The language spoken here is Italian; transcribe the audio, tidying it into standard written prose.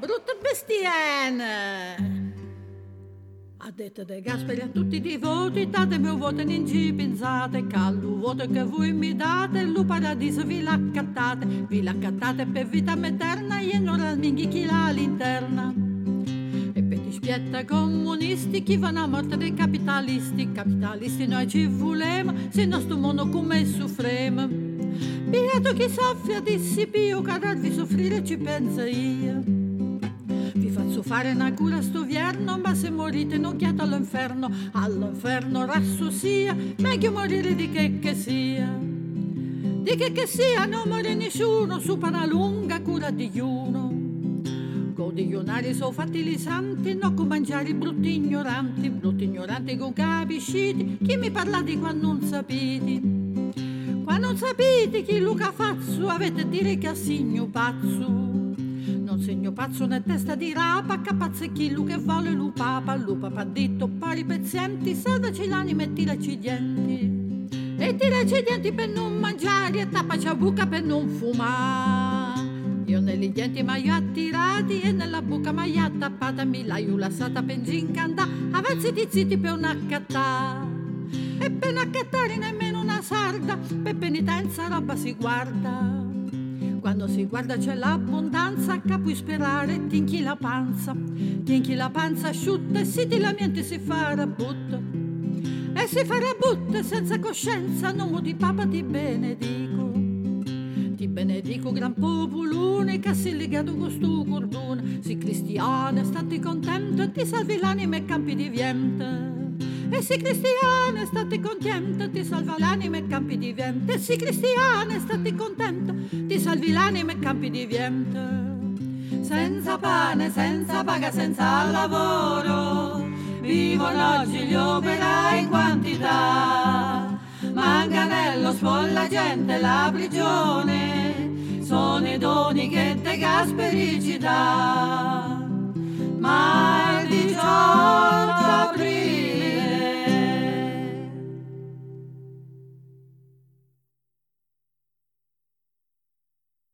brutte bestiene! A detta de Gasperi a tutti i voti, datemi un voto in pensate, callo voto che voi mi date, il paradiso vi l'accattate per vita eterna, e non la minghi chi l'ha all'interna. E per ti spietta comunisti, chi vanno a morte dei capitalisti noi ci volemo, se nostro mondo come soffremo. Beato chi soffre, dissi Pio, cararvi soffrire ci pensa io. Vi faccio fare una cura sto vierno, ma se morite non chiate all'inferno rasso sia, meglio morire di che sia. Di che sia non muore nessuno, su per una lunga cura di uno. Godiglionari sono fatti li santi, non con mangiare i brutti ignoranti con capisciti, chi mi parla di quando non sapete. Quando non sapete chi Luca Fazzo, avete dire che assegno pazzo. Non segno pazzo né testa di rapa, capazze chi lu che vuole lu papa detto pari pezzenti, salvaci l'anima e tiraci i dienti. E tiraci i dienti per non mangiare e tappaci la buca per non fumare. Io negli dienti mai attirati e nella buca mai attappata, mi l'ho lasciata per gincandà, avanzi di zitti per un accattà. E per non accattare nemmeno una sarda, per penitenza roba si guarda. Quando si guarda c'è l'abbondanza, capi sperare, tinchi la panza asciutta e si ti lamenti si fa rabutta. E si fa rabutta senza coscienza, nomo di papa ti benedico. Ti benedico gran popolone, che si legato con stu cordone. Si cristiane, stati contento e ti salvi l'anima e campi di viente. E si cristiane, state contento, ti salva l'anima e campi di vento. E si cristiane, state contento, ti salvi l'anima e campi di vento. Senza pane, senza paga, senza lavoro, vivono oggi gli operai in quantità. Manganello sfolla gente la prigione, sono i doni che te Gasperi ci dà. Ma il 18